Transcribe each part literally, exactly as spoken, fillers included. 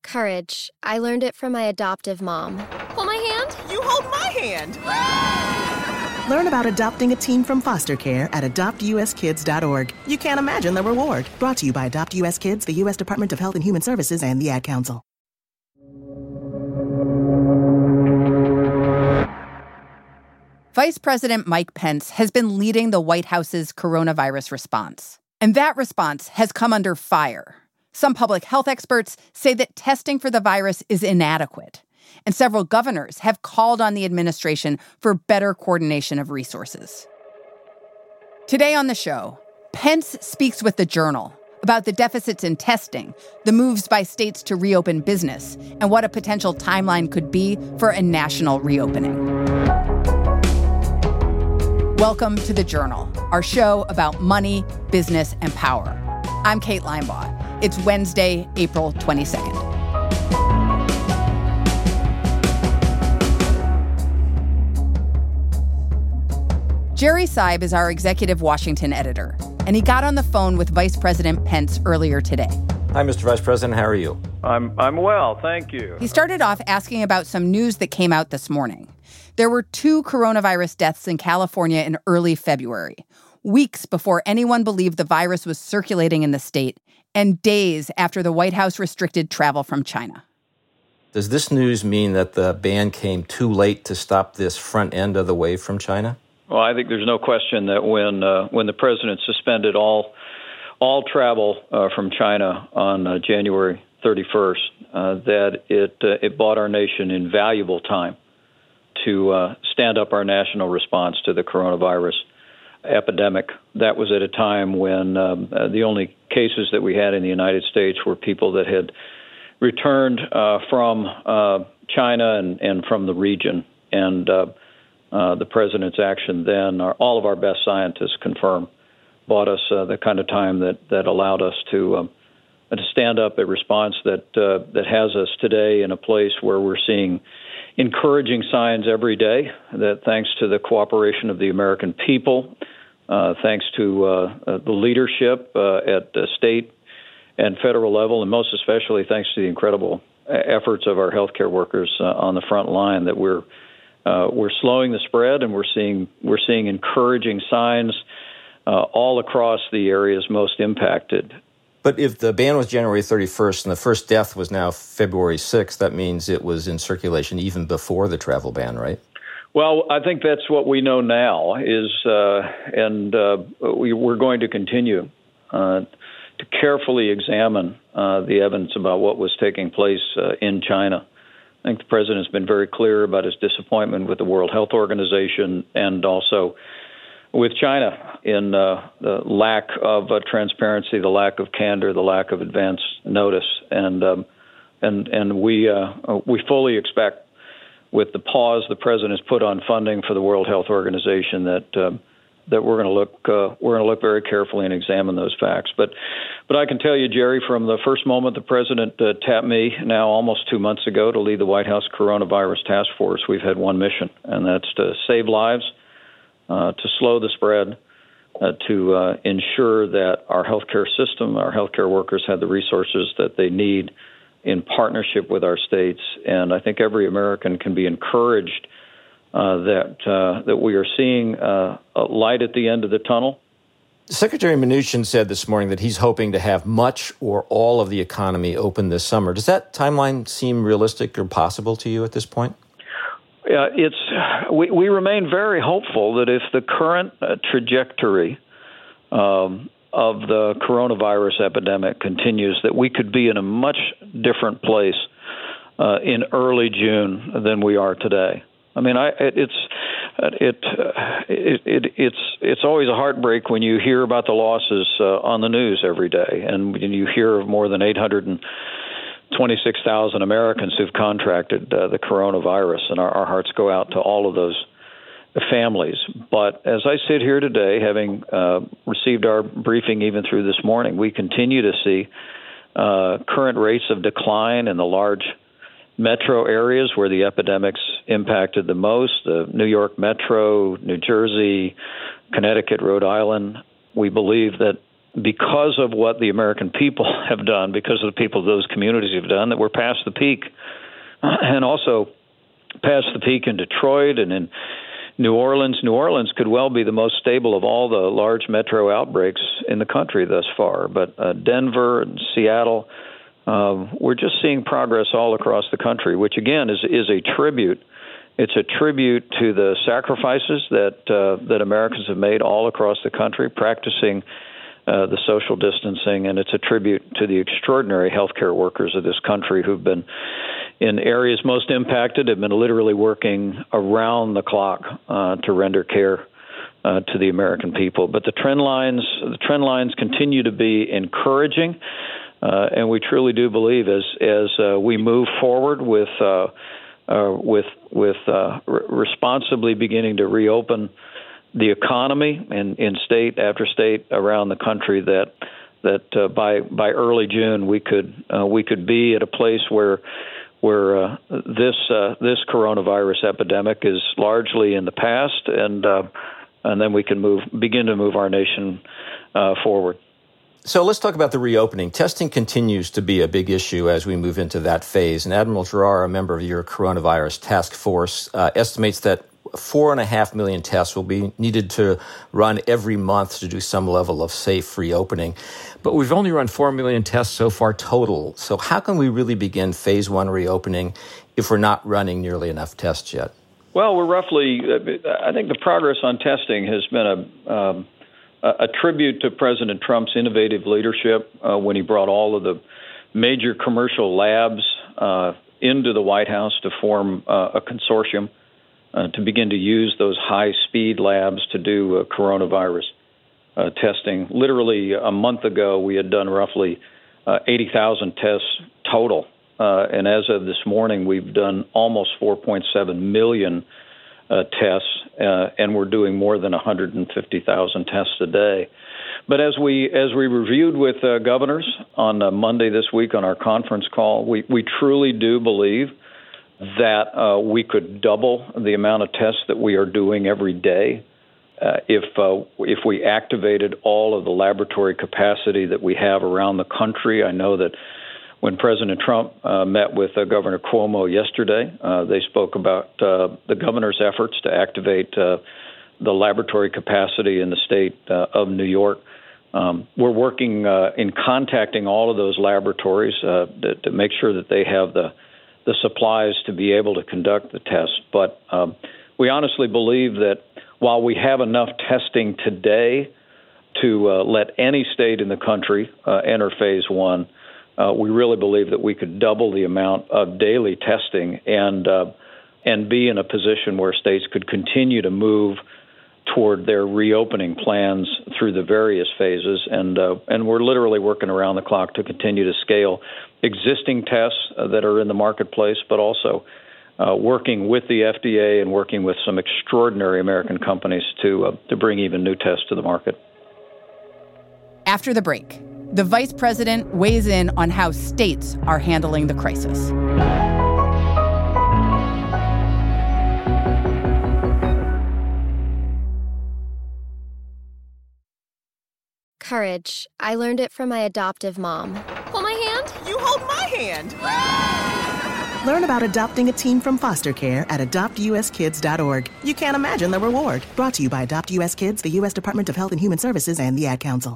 Courage. I learned it from my adoptive mom. Hold my hand. You hold my hand. Learn about adopting a teen from foster care at adopt u s kids dot org. You can't imagine the reward. Brought to you by Adopt U S Kids, the U S Department of Health and Human Services, and the Ad Council. Vice President Mike Pence has been leading the White House's coronavirus response. And that response has come under fire. Some public health experts say that testing for the virus is inadequate. And several governors have called on the administration for better coordination of resources. Today on the show, Pence speaks with the Journal about the deficits in testing, the moves by states to reopen business, and what a potential timeline could be for a national reopening. Welcome to The Journal, our show about money, business, and power. I'm Kate Linebaugh. It's Wednesday, April twenty-second. Jerry Seib is our executive Washington editor, and he got on the phone with Vice President Pence earlier today. Hi, Mister Vice President. How are you? I'm I'm well, thank you. He started off asking about some news that came out this morning. There were two coronavirus deaths in California in early February, weeks before anyone believed the virus was circulating in the state, and days after the White House restricted travel from China. Does this news mean that the ban came too late to stop this front end of the wave from China? Well, I think there's no question that when uh, when the president suspended all all travel uh, from China on uh, January thirty-first, uh, that it uh, it bought our nation invaluable time to uh, stand up our national response to the coronavirus epidemic. That was at a time when um, uh, the only cases that we had in the United States were people that had returned uh, from uh, China and, and from the region. And uh, uh, the president's action then, our, all of our best scientists confirm, bought us uh, the kind of time that, that allowed us to um, to stand up a response that uh, that has us today in a place where we're seeing encouraging signs every day, that thanks to the cooperation of the American people, uh, thanks to uh, uh, the leadership uh, at the state and federal level, and most especially thanks to the incredible efforts of our healthcare workers uh, on the front line, that we're uh, we're slowing the spread, and we're seeing we're seeing encouraging signs uh, all across the areas most impacted. But if the ban was January thirty-first and the first death was now February sixth, that means it was in circulation even before the travel ban, right? Well, I think that's what we know now is, uh, and uh, we, we're going to continue uh, to carefully examine uh, the evidence about what was taking place uh, in China. I think the president's been very clear about his disappointment with the World Health Organization and also with China in uh, the lack of uh, transparency, the lack of candor, the lack of advance notice, and um, and and we uh, we fully expect, with the pause the president has put on funding for the World Health Organization, that uh, that we're going to look uh, we're going to look very carefully and examine those facts. But but I can tell you, Jerry, from the first moment the president uh, tapped me, now almost two months ago, to lead the White House Coronavirus Task Force, we've had one mission, and that's to save lives, Uh, to slow the spread, uh, to uh, ensure that our healthcare system, our healthcare workers have the resources that they need in partnership with our states. And I think every American can be encouraged uh, that uh, that we are seeing uh, a light at the end of the tunnel. Secretary Mnuchin said this morning that he's hoping to have much or all of the economy open this summer. Does that timeline seem realistic or possible to you at this point? Uh, it's we, we remain very hopeful that if the current uh, trajectory um, of the coronavirus epidemic continues, that we could be in a much different place uh, in early June than we are today. I mean, I, it, it's it, uh, it it it's it's always a heartbreak when you hear about the losses uh, on the news every day, and when you hear of more than eight hundred and twenty-six thousand Americans who've contracted uh, the coronavirus, and our, our hearts go out to all of those families. But as I sit here today, having uh, received our briefing even through this morning, we continue to see uh, current rates of decline in the large metro areas where the epidemics impacted the most, the New York Metro, New Jersey, Connecticut, Rhode Island. We believe that because of what the American people have done, because of the people of those communities have done, that we're past the peak. Uh, and also past the peak in Detroit and in New Orleans. New Orleans could well be the most stable of all the large metro outbreaks in the country thus far. But uh, Denver and Seattle, uh, we're just seeing progress all across the country, which, again, is is a tribute. It's a tribute to the sacrifices that uh, that Americans have made all across the country, practicing uh, the social distancing, and it's a tribute to the extraordinary healthcare workers of this country who've been in areas most impacted, have been literally working around the clock uh, to render care uh, to the American people. But the trend lines, the trend lines continue to be encouraging, uh, and we truly do believe as as uh, we move forward with uh, uh, with with uh, re- responsibly beginning to reopen the economy in, in state after state around the country, that that uh, by by early June we could uh, we could be at a place where. where uh, this uh, this coronavirus epidemic is largely in the past, and uh, and then we can move begin to move our nation uh, forward. So let's talk about the reopening. Testing continues to be a big issue as we move into that phase. And Admiral Giroir, a member of your coronavirus task force, uh, estimates that four and a half million tests will be needed to run every month to do some level of safe reopening. But we've only run four million tests so far total. So how can we really begin phase one reopening if we're not running nearly enough tests yet? Well, we're roughly, I think the progress on testing has been a, um, a tribute to President Trump's innovative leadership uh, when he brought all of the major commercial labs uh, into the White House to form uh, a consortium Uh, to begin to use those high-speed labs to do uh, coronavirus uh, testing. Literally a month ago, we had done roughly uh, eighty thousand tests total. Uh, and as of this morning, we've done almost four point seven million uh, tests, uh, and we're doing more than one hundred fifty thousand tests a day. But as we as we reviewed with uh, governors on uh, Monday this week on our conference call, we, we truly do believe that uh, we could double the amount of tests that we are doing every day uh, if uh, if we activated all of the laboratory capacity that we have around the country. I know that when President Trump uh, met with uh, Governor Cuomo yesterday, uh, they spoke about uh, the governor's efforts to activate uh, the laboratory capacity in the state uh, of New York. Um, we're working uh, in contacting all of those laboratories uh, to, to make sure that they have the the supplies to be able to conduct the test. But um, we honestly believe that while we have enough testing today to uh, let any state in the country uh, enter phase one, uh, we really believe that we could double the amount of daily testing and uh, and be in a position where states could continue to move toward their reopening plans through the various phases. And uh, and we're literally working around the clock to continue to scale existing tests uh, that are in the marketplace, but also uh, working with the F D A and working with some extraordinary American companies to uh, to bring even new tests to the market. After the break, the vice president weighs in on how states are handling the crisis. Courage. I learned it from my adoptive mom. Hold my hand. You hold my hand. Learn about adopting a teen from foster care at adopt u s kids dot org. You can't imagine the reward. Brought to you by Adopt U S Kids, the U S Department of Health and Human Services, and the Ad Council.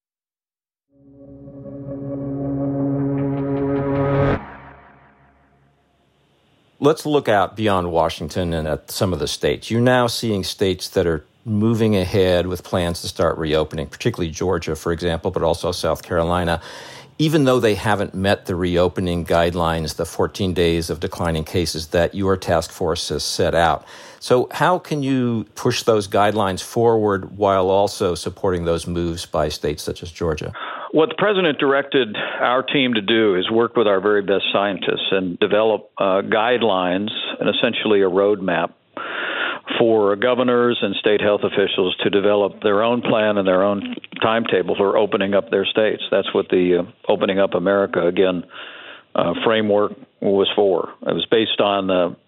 Let's look out beyond Washington and at some of the states. You're now seeing states that are moving ahead with plans to start reopening, particularly Georgia, for example, but also South Carolina, even though they haven't met the reopening guidelines, the fourteen days of declining cases that your task force has set out. So how can you push those guidelines forward while also supporting those moves by states such as Georgia? What the president directed our team to do is work with our very best scientists and develop uh, guidelines and essentially a roadmap for governors and state health officials to develop their own plan and their own timetable for opening up their states. That's what the uh, Opening Up America, again, uh, framework was for. It was based on uh,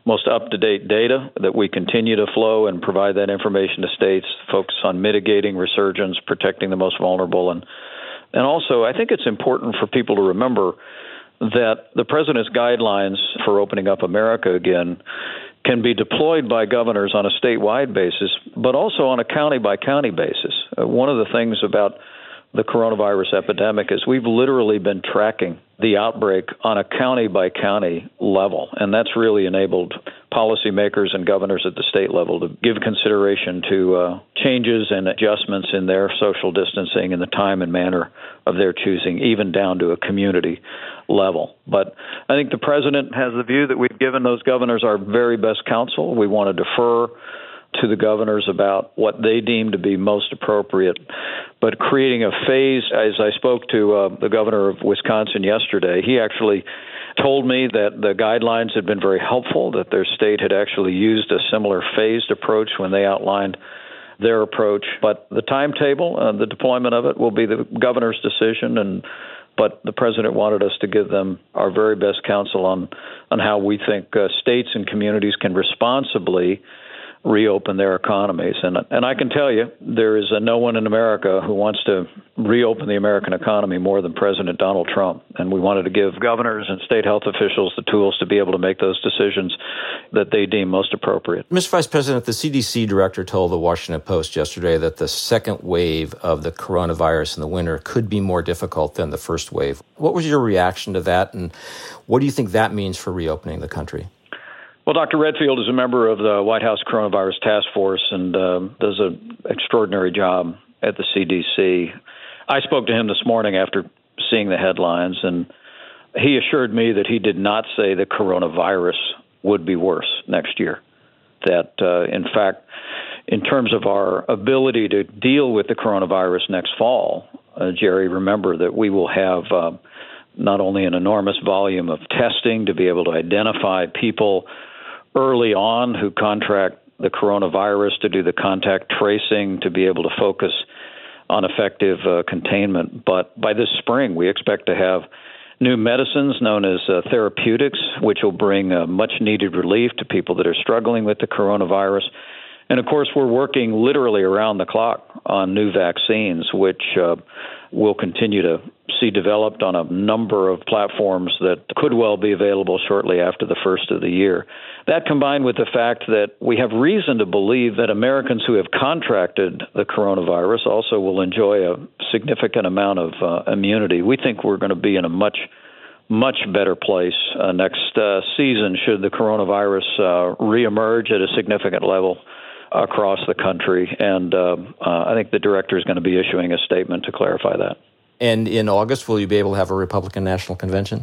most up-to-date data, that we continue to flow and provide that information to states, focus on mitigating resurgence, protecting the most vulnerable. And, and also, I think it's important for people to remember that the president's guidelines for opening up America again can be deployed by governors on a statewide basis, but also on a county-by-county basis. Uh, one of the things about the coronavirus epidemic is we've literally been tracking the outbreak on a county-by-county level, and that's really enabled policymakers and governors at the state level to give consideration to uh, changes and adjustments in their social distancing in the time and manner of their choosing, even down to a community level. But I think the president has the view that we've given those governors our very best counsel. We want to defer to the governors about what they deem to be most appropriate. But creating a phase, as I spoke to uh, the governor of Wisconsin yesterday, he actually told me that the guidelines had been very helpful, that their state had actually used a similar phased approach when they outlined their approach. But the timetable, uh, the deployment of it will be the governor's decision, and but the president wanted us to give them our very best counsel on, on how we think uh, states and communities can responsibly reopen their economies. And and I can tell you, there is a no one in America who wants to reopen the American economy more than President Donald Trump. And we wanted to give governors and state health officials the tools to be able to make those decisions that they deem most appropriate. Mister Vice President, the C D C director told the Washington Post yesterday that the second wave of the coronavirus in the winter could be more difficult than the first wave. What was your reaction to that, and what do you think that means for reopening the country? Well, Doctor Redfield is a member of the White House Coronavirus Task Force and uh, does an extraordinary job at the C D C. I spoke to him this morning after seeing the headlines, and he assured me that he did not say the coronavirus would be worse next year. That, uh, in fact, in terms of our ability to deal with the coronavirus next fall, uh, Jerry, remember that we will have uh, not only an enormous volume of testing to be able to identify people early on who contract the coronavirus, to do the contact tracing, to be able to focus on effective uh, containment. But by this spring, we expect to have new medicines known as uh, therapeutics, which will bring uh, much-needed relief to people that are struggling with the coronavirus. And, of course, we're working literally around the clock on new vaccines, which uh, will continue to see developed on a number of platforms that could well be available shortly after the first of the year. That, combined with the fact that we have reason to believe that Americans who have contracted the coronavirus also will enjoy a significant amount of uh, immunity, we think we're going to be in a much, much better place uh, next uh, season should the coronavirus uh, reemerge at a significant level across the country. And uh, uh, I think the director is going to be issuing a statement to clarify that. And in August, will you be able to have a Republican National Convention?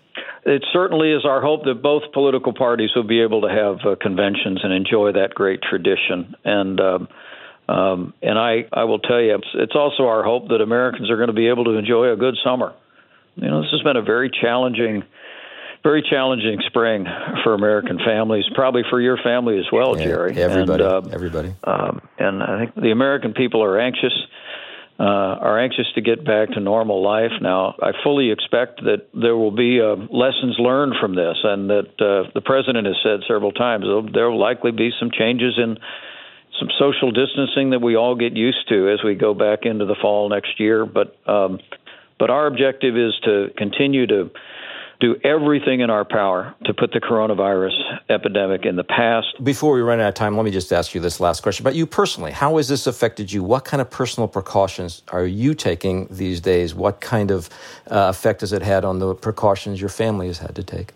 It certainly is our hope that both political parties will be able to have uh, conventions and enjoy that great tradition. And um, um, and I, I will tell you, it's, it's also our hope that Americans are going to be able to enjoy a good summer. You know, this has been a very challenging, very challenging spring for American families, probably for your family as well, yeah, Jerry. Everybody, and, uh, everybody. Um, and I think the American people are anxious. Uh, are anxious to get back to normal life. Now, I fully expect that there will be uh, lessons learned from this, and that uh, the president has said several times there will likely be some changes in some social distancing that we all get used to as we go back into the fall next year. But um, but our objective is to continue to do everything in our power to put the coronavirus epidemic in the past. Before we run out of time, let me just ask you this last question about you personally. How has this affected you? What kind of personal precautions are you taking these days? What kind of uh, effect has it had on the precautions your family has had to take?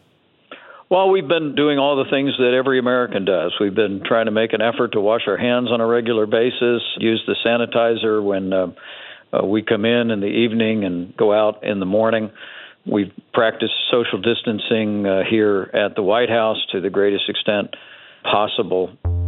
Well, we've been doing all the things that every American does. We've been trying to make an effort to wash our hands on a regular basis, use the sanitizer when uh, uh, we come in in the evening and go out in the morning. We've practiced social distancing uh, here at the White House to the greatest extent possible.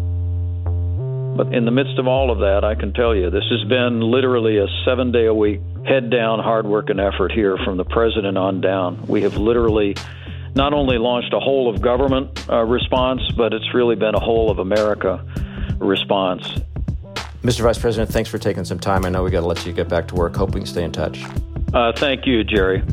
But in the midst of all of that, I can tell you, this has been literally a seven-day-a-week, head-down, hard-working effort here from the president on down. We have literally not only launched a whole-of-government uh, response, but it's really been a whole-of-America response. Mister Vice President, thanks for taking some time. I know we got to let you get back to work. Hope we can stay in touch. Uh, thank you, Jerry.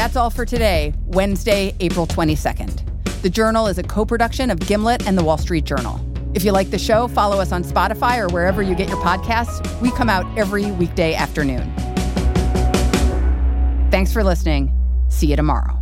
That's all for today, Wednesday, April twenty-second. The Journal is a co-production of Gimlet and The Wall Street Journal. If you like the show, follow us on Spotify or wherever you get your podcasts. We come out every weekday afternoon. Thanks for listening. See you tomorrow.